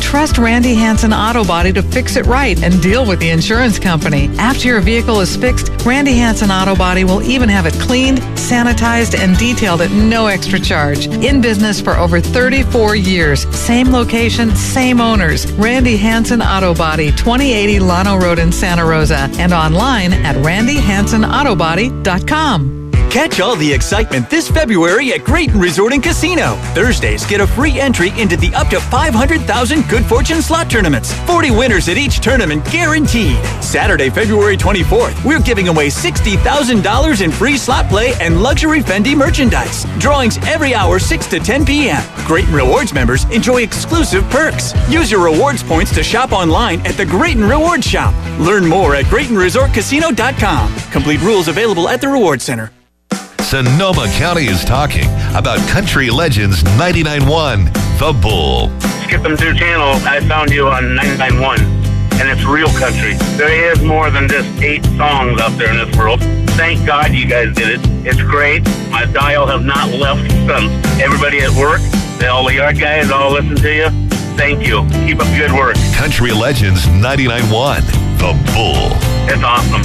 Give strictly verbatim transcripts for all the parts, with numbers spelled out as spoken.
trust Randy Hansen Auto Body to fix it right and deal with the insurance company. After your vehicle is fixed, Randy Hansen Auto Body will even have it cleaned, sanitized, and detailed at no extra charge. In business for over thirty-four years. Same location, same owners. Randy Hansen Auto Body, twenty eighty Llano Road in Santa Rosa, and online at randy hansen auto body dot com. Catch all the excitement this February at Grayton Resort and Casino. Thursdays, get a free entry into the up to five hundred thousand Good Fortune slot tournaments. forty winners at each tournament guaranteed. Saturday, February twenty-fourth, we're giving away sixty thousand dollars in free slot play and luxury Fendi merchandise. Drawings every hour, six to ten p.m. Grayton Rewards members enjoy exclusive perks. Use your rewards points to shop online at the Grayton Rewards Shop. Learn more at grayton resort casino dot com. Complete rules available at the Rewards Center. Sonoma County is talking about Country Legends ninety-nine point one, The Bull. Skipping through channel, I found you on ninety-nine point one, and it's real country. There is more than just eight songs out there in this world. Thank God you guys did it. It's great. My dial have not left since. Everybody at work, all the yard guys all listen to you. Thank you. Keep up the good work. Country Legends ninety-nine point one, The Bull. It's awesome.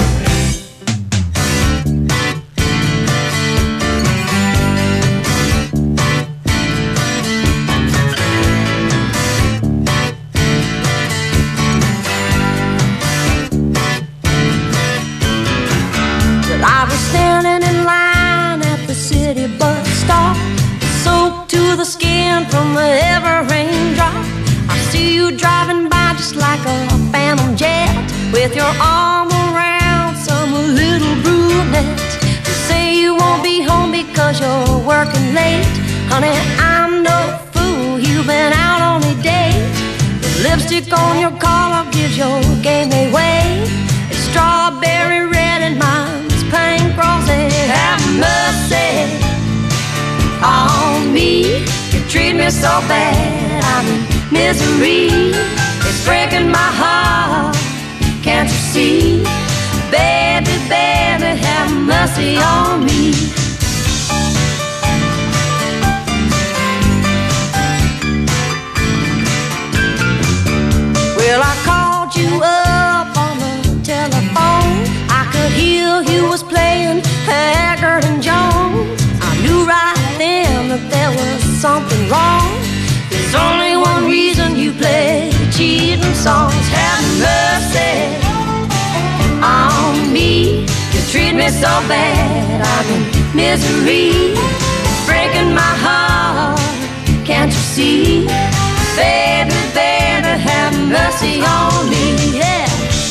I was standing in line at the city bus stop, soaked to the skin from the ever raindrop. I see you driving by just like a phantom jet, with your arm around some little brunette. You say you won't be home because you're working late. Honey, I'm no fool, you've been out on a date. The lipstick on your collar gives your game away. It's strawberry red and mine's pink rosy. Have mercy on me. You treat me so bad, I'm in misery. It's breaking my heart, can't you see? Baby, baby, have mercy on me. Well, I called you up on the telephone. I could hear you was playing Haggard and Jones. I knew right then that there was something wrong. There's only one reason you play cheating songs. Have mercy on me. You treat me so bad, I'm in misery. It's breaking my heart, can't you see? Baby, baby, have mercy on me, yeah.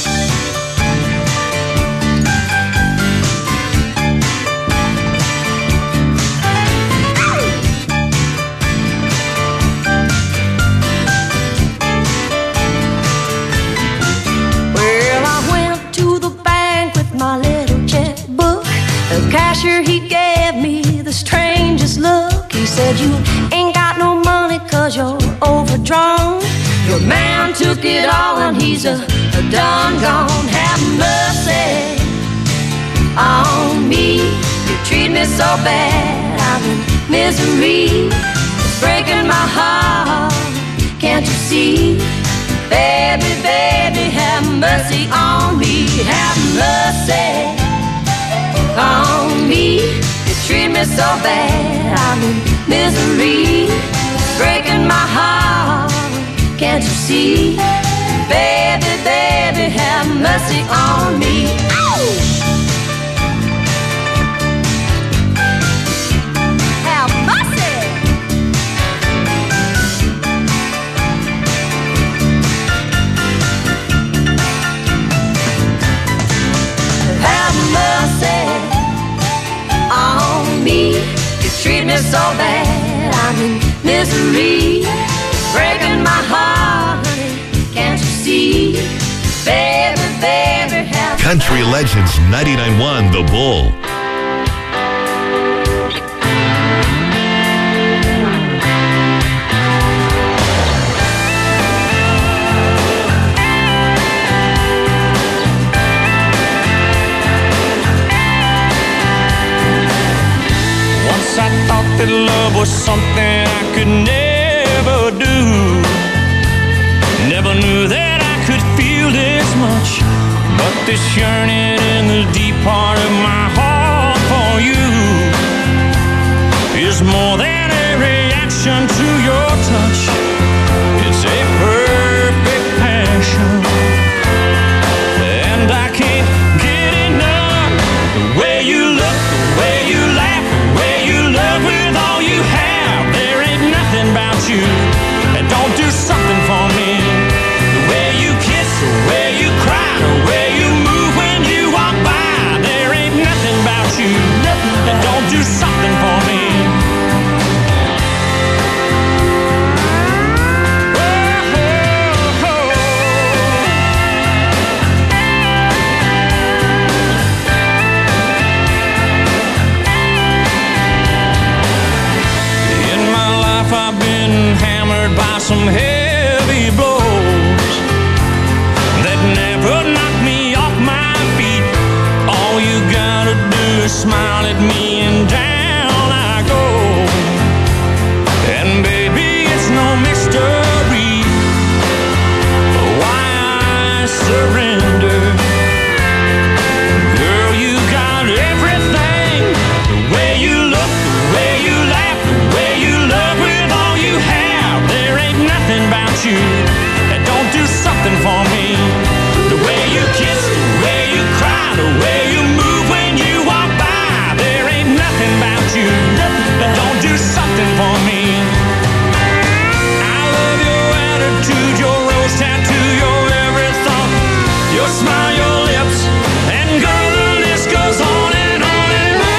Well, I went to the bank with my little checkbook. The cashier, he gave me the strangest look. He said, you ain't got no money cause you're overdrawn. Your man took it all and he's a, a done gone. Have mercy on me. You treat me so bad, I'm in misery. It's breaking my heart, can't you see? Baby, baby, have mercy on me. Have mercy on me. You treat me so bad, I'm in misery. It's breaking my heart, can't you see? Baby, baby, have mercy on me. Ow! Have mercy. Have mercy on me. You treat me so bad, I'm in misery. Breaking my heart, can't you see? Baby, baby, have Country Legends ninety-nine point one, The Bull. Once I thought that love was something I could never do. Never knew that I could feel this much, but this yearning in the deep part of my heart for you is more than a reaction to your touch. It's a perfect passion, and I can't get enough. The way you look, the way you laugh, the way you love with all you have. There ain't nothing about you that don't do something for me. The way you kiss, the way you cry, the way you move when you walk by. There ain't nothing about you that don't do something for me. I've been hammered by some heavy blows that never knocked me off my feet. All you gotta do is smile at me and down I go. And baby, it's no mystery why I surrender. Girl, you got everything. The way you look, the way you laugh, the way you love with you have. There ain't nothing about you that don't do something for me. The way you kiss, the way you cry, the way you move when you walk by. There ain't nothing about you that don't do something for me. I love your attitude, your rose tattoo, your every thought, your smile, your lips, and girl, the list goes on and on and on.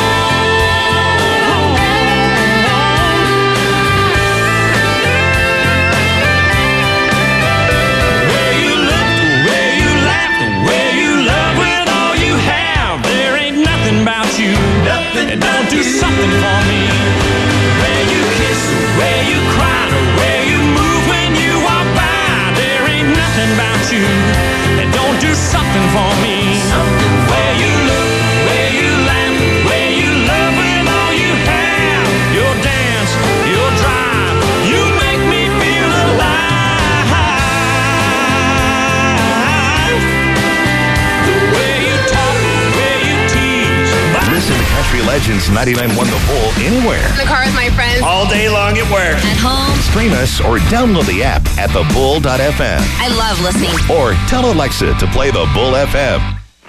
And don't do something for me. The way you kiss, the way you cry, the way you move when you walk by. There ain't nothing about you that don't do something for me. The way you look, the way you laugh, the way you love with all you have. Your dance, your drive, you make me feel alive. The way you talk, the way you tease. Listen to Country Legends ninety-nine point one The Bull anywhere. In the car with my friends. All day long at work. At home. Stream us or download the app at the bull dot f m. I love listening. Or tell Alexa to play the Bull F M.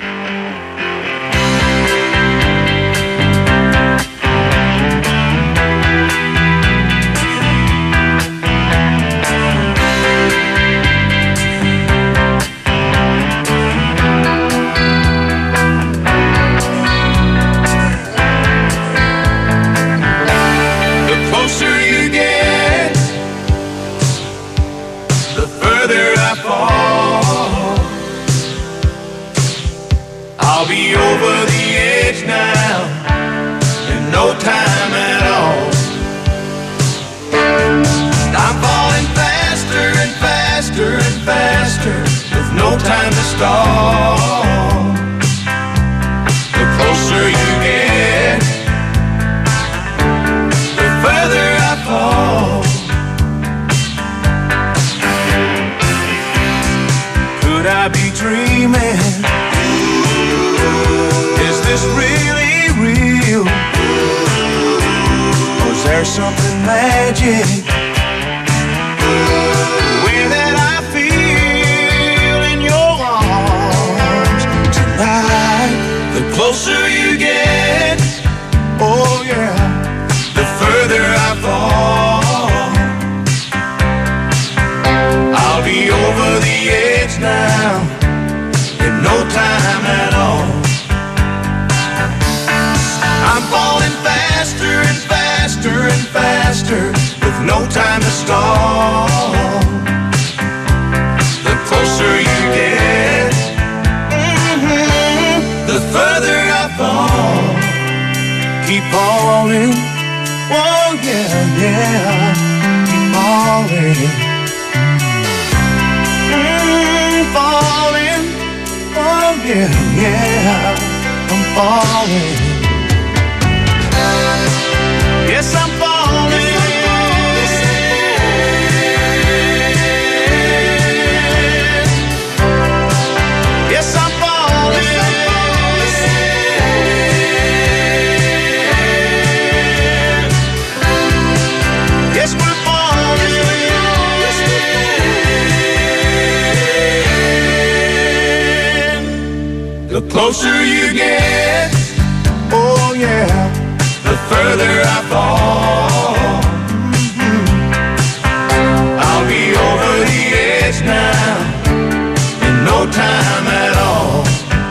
I'll be over the edge now in no time at all. I'm falling faster and faster and faster with no time to stall. The closer you get, the further I fall. Could I be dreaming? Is this really real? Or is there something magic? The way that I feel in your arms tonight. The closer you get, oh yeah, the further I fall. I'll be over the edge now in no time at all. I'm falling faster and faster and faster with no time to stall. The closer you get, mm-hmm, the further I fall. Keep falling, oh yeah, yeah, keep falling. Mm, falling, oh yeah, yeah, I'm falling. Yes, I'm falling. closer you get, oh yeah, the further I fall. Mm-hmm. I'll be over the edge now in no time at all.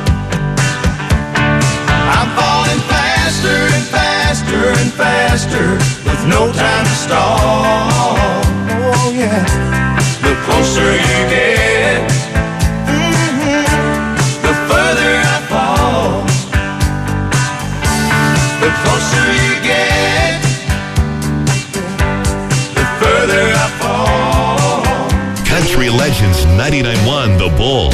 I'm falling faster and faster and faster with no time to stall. Oh yeah, the closer you get, mm-hmm, the further I fall. The closer you get, the further I fall. Country Legends ninety-nine point one The Bull.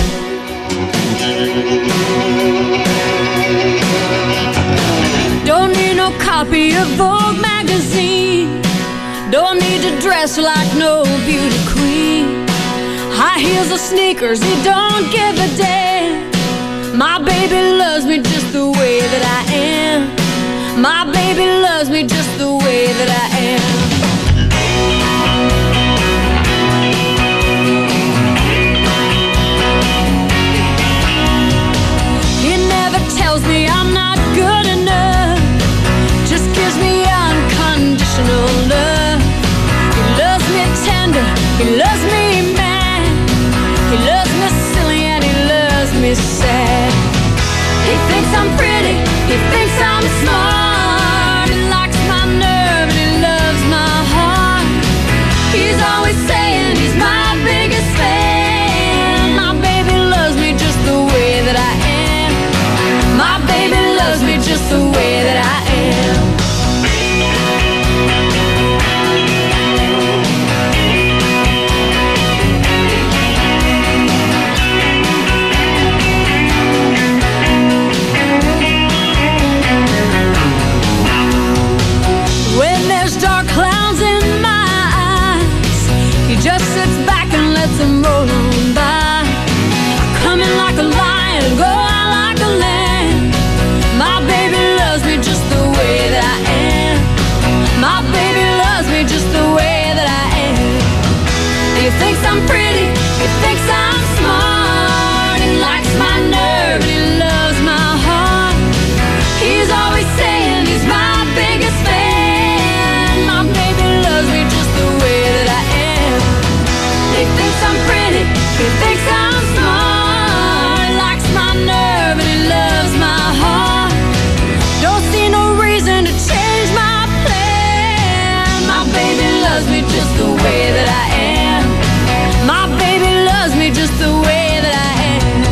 Don't need no copy of Vogue magazine. Don't need to dress like no beauty queen. High heels or sneakers, he don't give a damn. My baby loves me just the way that I am. My baby loves me just the way that I am. He never tells me I'm not good enough, just gives me unconditional love. He loves me tender, he loves me mad, he loves me silly and he loves me sad. He thinks I'm pretty, he thinks I'm smart, he likes my nerve and he loves my heart. He's always saying he's my biggest fan. My baby loves me just the way that I am. My baby loves me just the way that I am. When there's dark clouds in my eyes, he just sits back and lets them roll on by. Come in like a lion, go out like a lamb. My baby loves me just the way that I am. My baby loves me just the way that I am. He thinks I'm pretty, he thinks I'm smart, he likes my nerve and he loves my heart. He's always saying he's my biggest fan. My baby loves me just the way that I am. He thinks I'm pretty, he thinks I'm smart, he likes my nerve and he loves my heart. Don't see no reason to change my plan. My baby loves me just the way that I am. My baby loves me just the way that I am.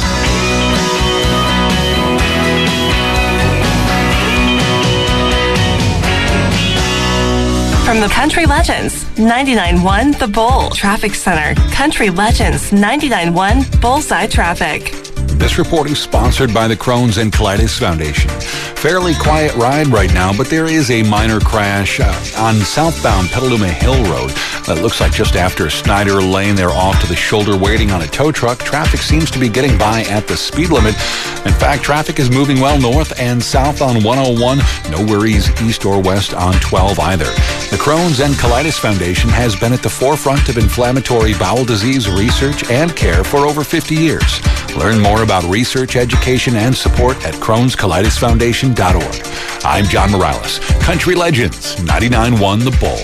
From the Country Legends ninety-nine point one The Bull Traffic Center. Country Legends ninety-nine point one Bullseye Traffic. This report is sponsored by the Crohn's and Colitis Foundation. Fairly quiet ride right now, but there is a minor crash uh, on southbound Petaluma Hill Road. It looks like just after Snyder Lane, they're off to the shoulder waiting on a tow truck. Traffic seems to be getting by at the speed limit. In fact, traffic is moving well north and south on one oh one. No worries east or west on twelve either. The Crohn's and Colitis Foundation has been at the forefront of inflammatory bowel disease research and care for over fifty years. Learn more about research, education, and support at crohns colitis foundation dot org. I'm John Morales. Country Legends ninety-nine point one The Bull.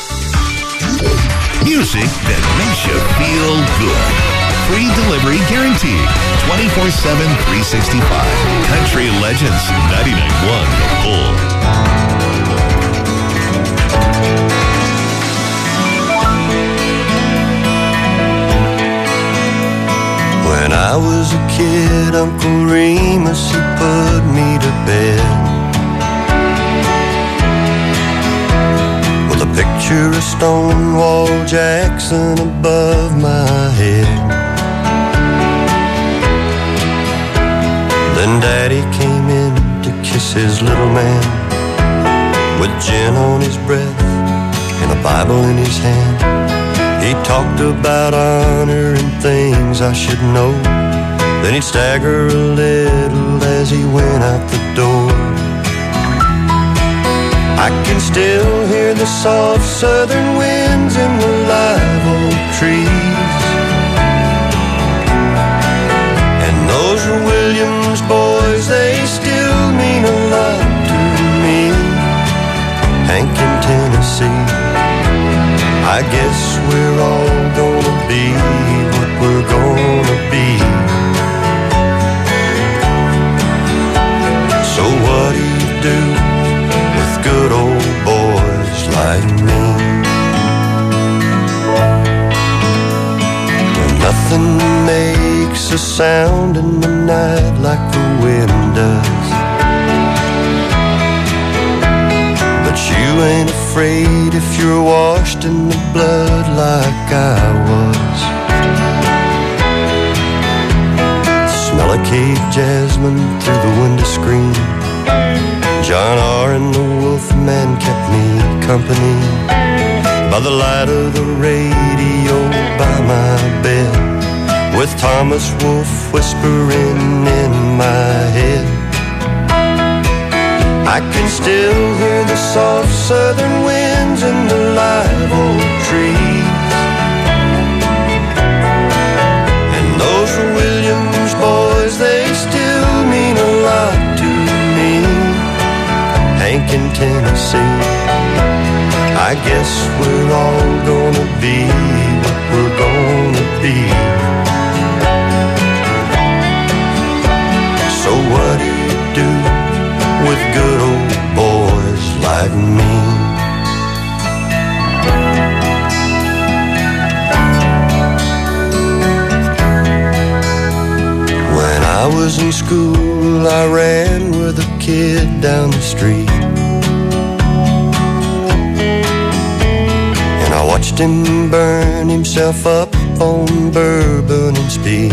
Music that makes you feel good. Free delivery guaranteed. twenty-four seven, three sixty-five. Country Legends ninety-nine point one The Bull. When I was a kid, Uncle Remus, he put me to bed with a picture of Stonewall Jackson above my head. Then Daddy came in to kiss his little man with gin on his breath and a Bible in his hand. He talked about honor and things I should know. Then he'd stagger a little as he went out the door. I can still hear the soft southern winds in the live oak trees, and those were Williams boys Nothing makes a sound in the night like the wind does. But you ain't afraid if you're washed in the blood like I was. The smell of cave jasmine through the window screen. John R. and the Wolfman kept me company. By the light of the radio by my bed, with Thomas Wolfe whispering in my head. I can still hear the soft southern winds in the live oak trees. And those Williams boys, they still mean a lot to me. Hank in Tennessee, I guess we're all gonna be what we're gonna be. So what do you do with good old boys like me? When I was in school, I ran with a kid down the street. I watched him burn himself up on bourbon and speed.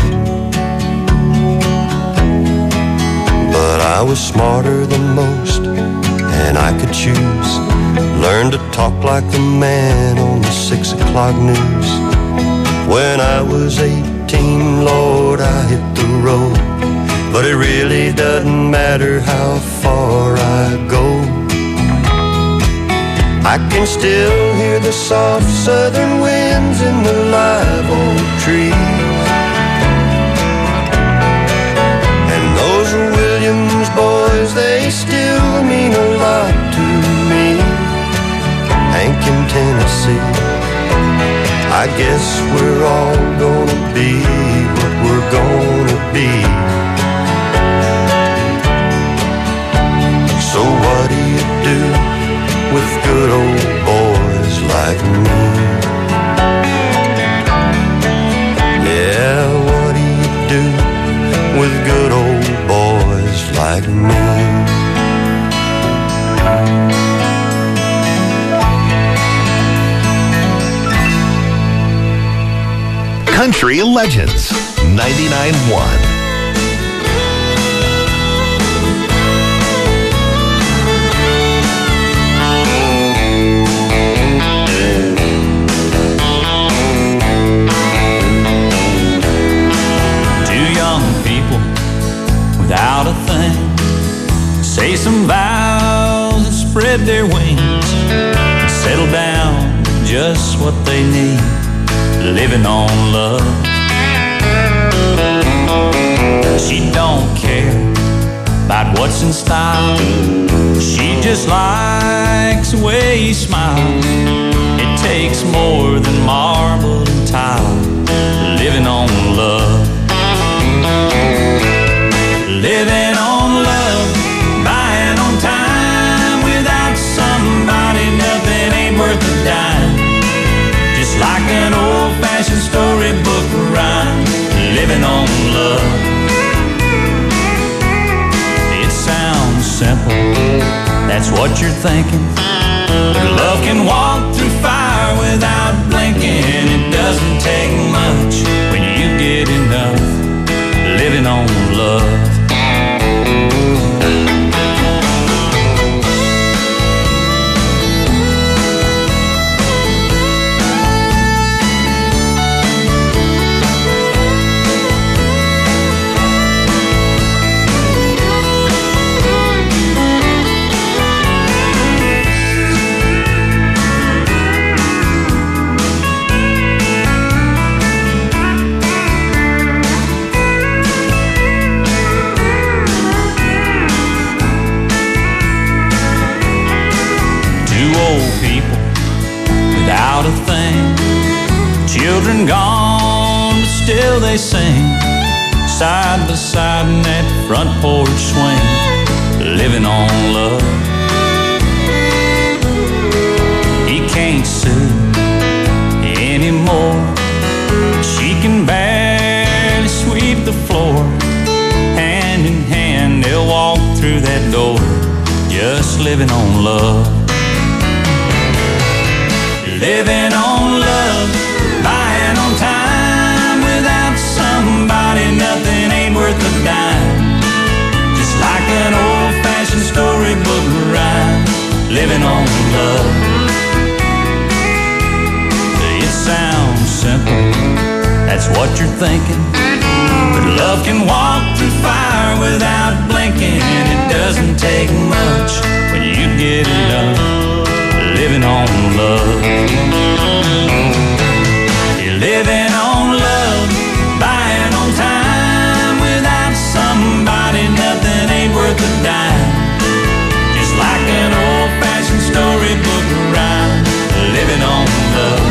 But I was smarter than most, and I could choose. Learn to talk like the man on the six o'clock news. When I was eighteen, Lord, I hit the road. But it really doesn't matter how far I go. I can still hear the soft southern winds in the live oak trees. And those Williams boys, they still mean a lot to me. Hank in Tennessee, I guess we're all gonna be what we're gonna be. So what do you do with good old boys like me? Yeah, what do you do with good old boys like me? Country Legends ninety-nine point one. Without a thing, say some vows and spread their wings, and settle down just what they need, living on love. She don't care about what's in style, she just likes the way he smiles. It takes more than marble and tile, living on love. Living on love, buying on time. Without somebody, nothing ain't worth a dime. Just like an old-fashioned storybook rhyme, living on love. It sounds simple, that's what you're thinking. But love can walk through fire without blinking. It doesn't take much when you get enough, living on love. Without a thing, children gone, but still they sing, side by side in that front porch swing, living on love. He can't sue anymore, she can bear over, just living on love. Living on love, buying on time. Without somebody, nothing ain't worth a dime. Just like an old-fashioned storybook rhyme. Living on love. It sounds simple, that's what you're thinking. But love can walk through fire without blinking. It doesn't take much when you get enough. Living on love. You're living on love, buying on time. Without somebody, nothing ain't worth a dime. Just like an old-fashioned storybook rhyme. Living on love.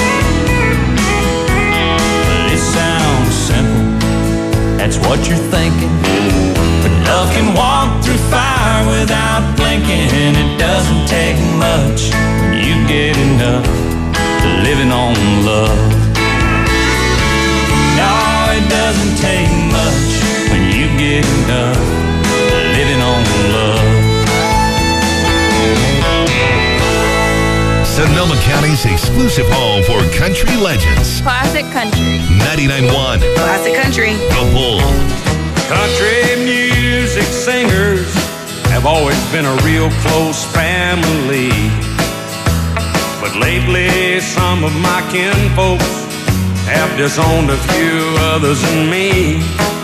It sounds simple, that's what you're thinking. But love can walk through fire without blinking. It doesn't take much when you get enough. Living on love. No, it doesn't take much when you get enough. Living on love. Sonoma County's exclusive home for country legends. Classic country. ninety-nine point one. Classic country. The Bull. Country music singers have always been a real close family. But lately some of my kinfolks have disowned a few others than me.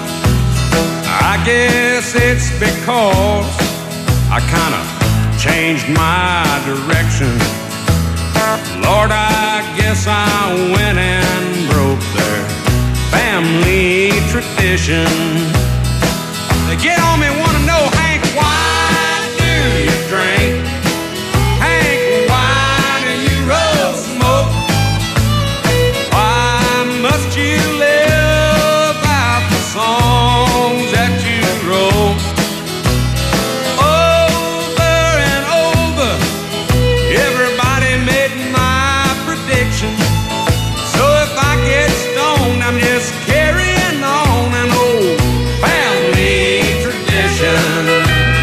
I guess it's because I kind of changed my direction. Lord, I guess I went and broke their family tradition. They get on me, want to know, Hank, why do you drink? Hank, why do you roll smoke? Why must you live out the songs that you wrote? Over and over, everybody made my prediction. So if I get stoned, I'm just carrying on an old family tradition.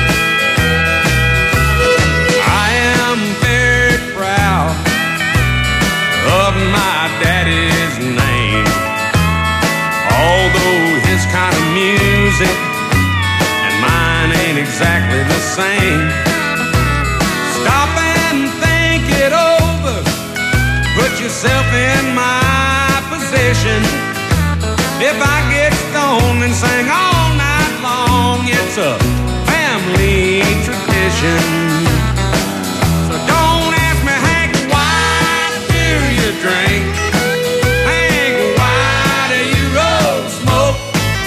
I am very proud of my daddy's name. Although his kind of music and mine ain't exactly the same. Stop and think it over. Put yourself in my position. If I get stoned and sing all night long, it's a family tradition. So don't ask me, Hank, why do you drink? Hank, why do you roll smoke?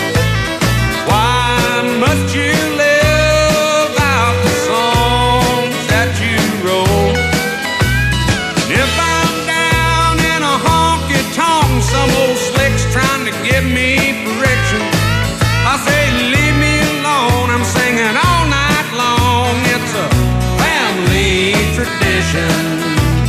Why must you live out the songs that you wrote? If I'm down in a honky-tonk, some old slick's trying to give me friction, I say, leave me alone, I'm singing all night long. It's a family tradition.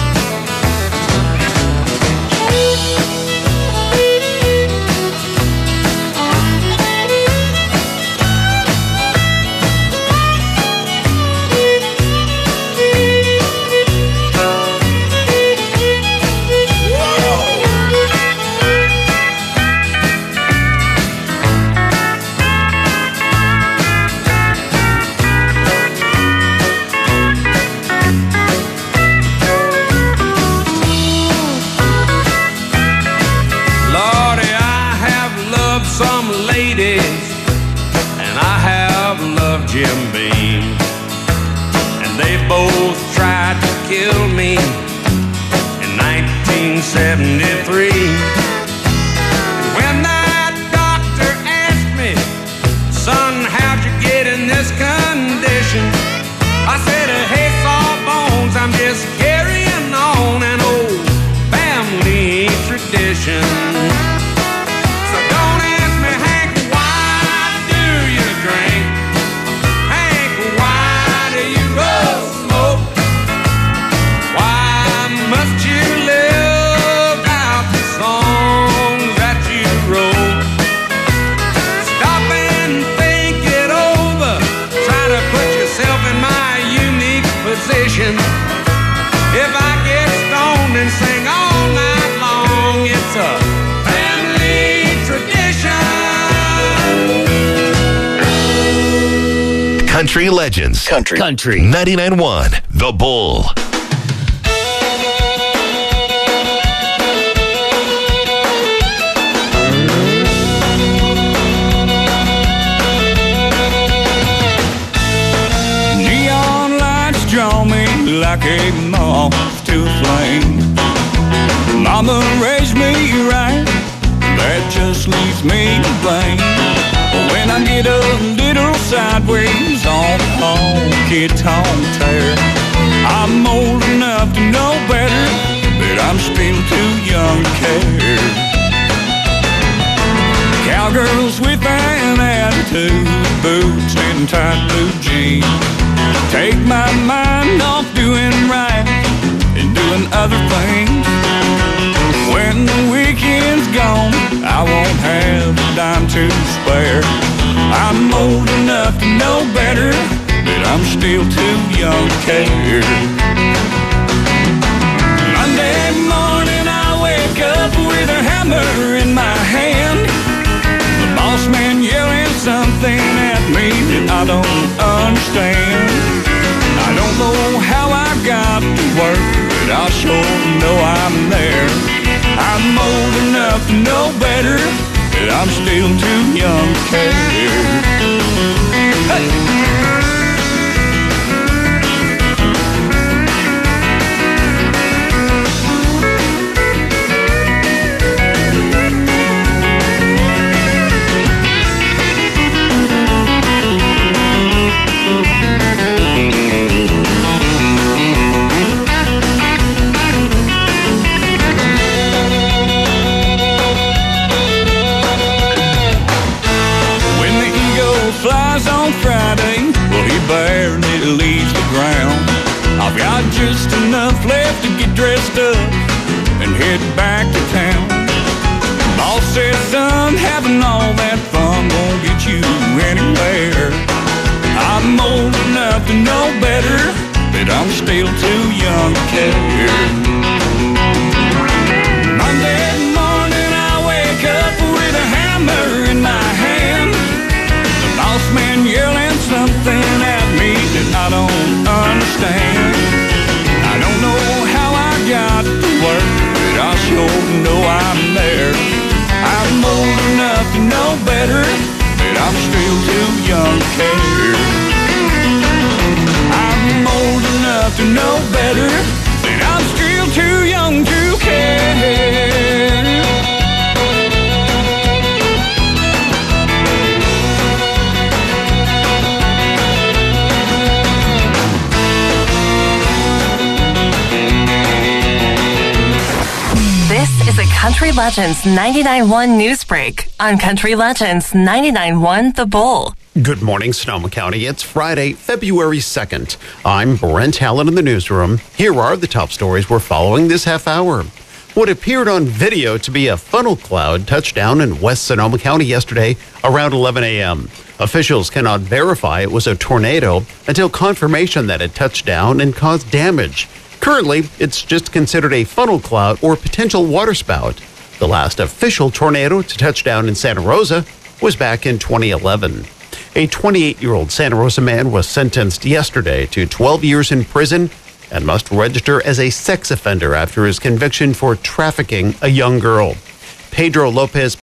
Lordy, I have loved some ladies, and I have loved Jim Beam, and they both tried to kill me in nineteen seventy-three. When that doctor asked me, son, how'd you get in this condition? I said, hey, Sawbones, I'm just carrying on an old family tradition. So don't ask me, Hank, why do you drink? Hank, why do you roll smoke? Why Country Legends. Country. Country. ninety-nine point one The Bull. Neon lights draw me like a moth to a flame. Mama raised me right, that just leaves me to blame. When I get a little sideways on the honky-tonk tear, I'm old enough to know better, but I'm still too young to care. Cowgirls with an attitude, boots and tight blue jeans, take my mind off doing right and doing other things. When the weekend's gone, I won't have a dime to spare. I'm old enough to know better, but I'm still too young to care. Monday morning I wake up with a hammer in my hand, the boss man yelling something at me that I don't understand. I don't know how I got to work, but I sure know I'm there. I'm old enough to know better, but I'm still too young to care. Hey! Friday, well, he barely leaves the ground. I've got just enough left to get dressed up and head back to town. Boss said, son, having all that fun won't get you anywhere. I'm old enough to know better, but I'm still too young to care. Monday morning I wake up with a hammer in my hand, boss man yelling something at me that I don't understand. I don't know how I got to work, but I sure know I'm there. I'm old enough to know better, but I'm still too young to care. I'm old enough to know better, but I'm still too young to care. Is a Country Legends ninety-nine point one news break on Country Legends ninety-nine point one The Bull. Good morning, Sonoma County. It's Friday, February second. I'm Brent Allen in the newsroom. Here are the top stories we're following this half hour. What appeared on video to be a funnel cloud touched down in West Sonoma County yesterday around eleven a.m. Officials cannot verify it was a tornado until confirmation that it touched down and caused damage. Currently, it's just considered a funnel cloud or potential waterspout. The last official tornado to touch down in Santa Rosa was back in twenty eleven. A twenty-eight-year-old Santa Rosa man was sentenced yesterday to twelve years in prison and must register as a sex offender after his conviction for trafficking a young girl. Pedro Lopez